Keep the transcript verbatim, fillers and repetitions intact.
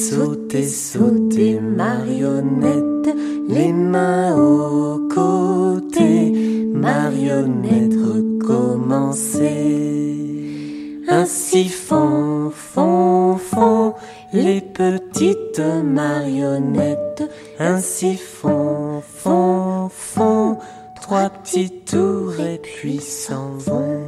sautez, sautez, marionnettes, les mains aux côtés, marionnettes, recommencez. Ainsi font, font, font les petites marionnettes, ainsi font, font, font, trois petits tours et puis s'en vont.